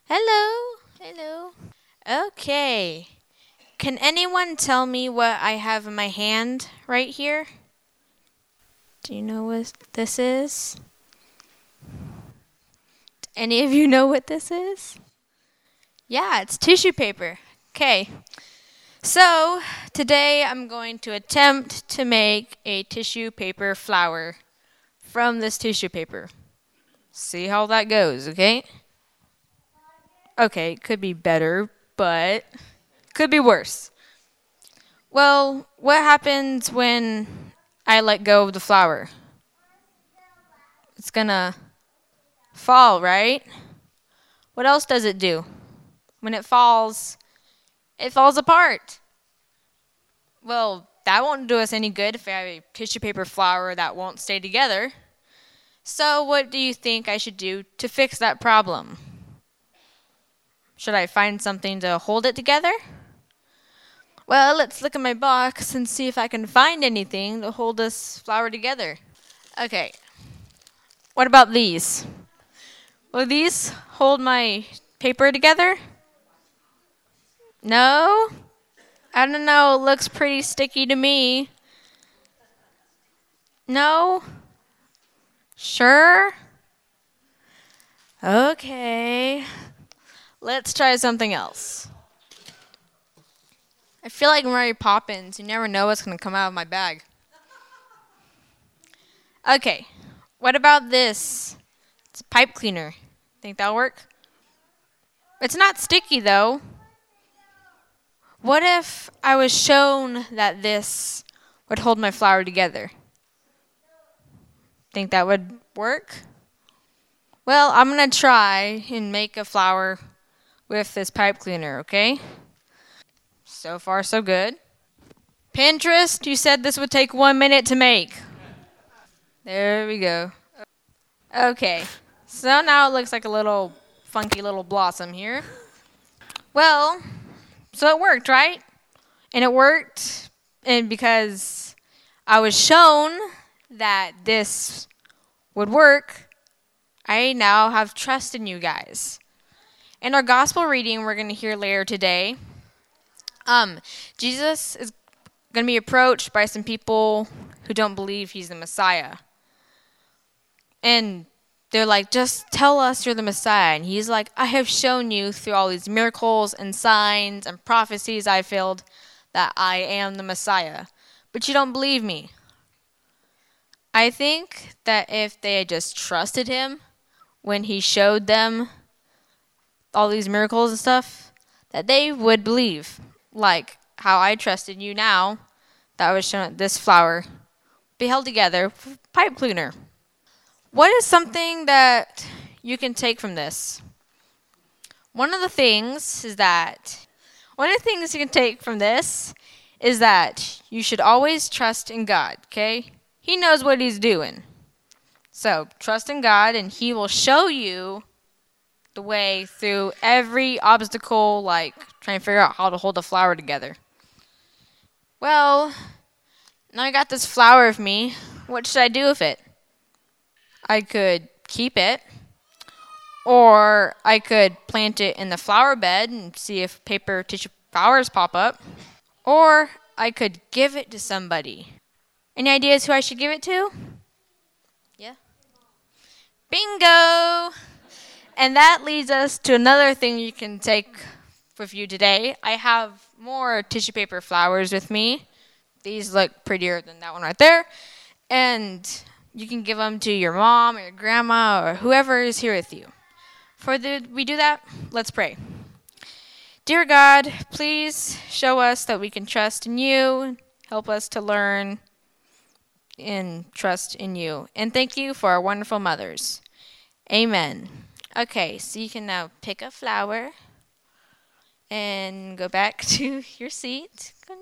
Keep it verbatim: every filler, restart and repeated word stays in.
Hello. Hello. Okay. Can anyone tell me what I have in my hand right here? Do you know what this is? Any of you know what this is? Yeah, it's tissue paper. Okay. So, today I'm going to attempt to make a tissue paper flower from this tissue paper. See how that goes, okay? Okay, could be better, but could be worse. Well, what happens when I let go of the flower? It's gonna fall, right? What else does it do? When it falls, it falls apart. Well, that won't do us any good if I have a tissue paper flower that won't stay together. So, what do you think I should do to fix that problem? Should I find something to hold it together? Well, let's look in my box and see if I can find anything to hold this flower together. Okay, what about these? Will these hold my paper together? No? I don't know, it looks pretty sticky to me. No? Sure? Okay. Let's try something else. I feel like Mary Poppins. You never know what's going to come out of my bag. Okay. What about this? It's a pipe cleaner. Think that'll work? It's not sticky, though. What if I was shown that this would hold my flower together? Think that would work? Well, I'm going to try and make a flower with this pipe cleaner, okay? So far, so good. Pinterest, you said this would take one minute to make. There we go. Okay, so now it looks like a little funky little blossom here. Well, so it worked, right? And it worked and because I was shown that this would work, I now have trust in you guys. In our gospel reading we're going to hear later today, um, Jesus is going to be approached by some people who don't believe he's the Messiah. And they're like, just tell us you're the Messiah. And he's like, I have shown you through all these miracles and signs and prophecies I filled that I am the Messiah. But you don't believe me. I think that if they had just trusted him when he showed them all these miracles and stuff, that they would believe. Like how I trusted you now that I was shown this flower be held together with pipe cleaner. What is something that you can take from this? One of the things is that one of the things you can take from this is that you should always trust in God, okay? He knows what he's doing. So, trust in God and he will show you the way through every obstacle, like trying to figure out how to hold a flower together. Well, now I got this flower with me. What should I do with it? I could keep it, or I could plant it in the flower bed and see if paper tissue flowers pop up, or I could give it to somebody. Any ideas who I should give it to? Yeah? Bingo! And that leads us to another thing you can take with you today. I have more tissue paper flowers with me. These look prettier than that one right there. And you can give them to your mom or your grandma or whoever is here with you. Before the, we do that, let's pray. Dear God, please show us that we can trust in you. Help us to learn and trust in you. And thank you for our wonderful mothers. Amen. Okay, so you can now pick a flower and go back to your seat.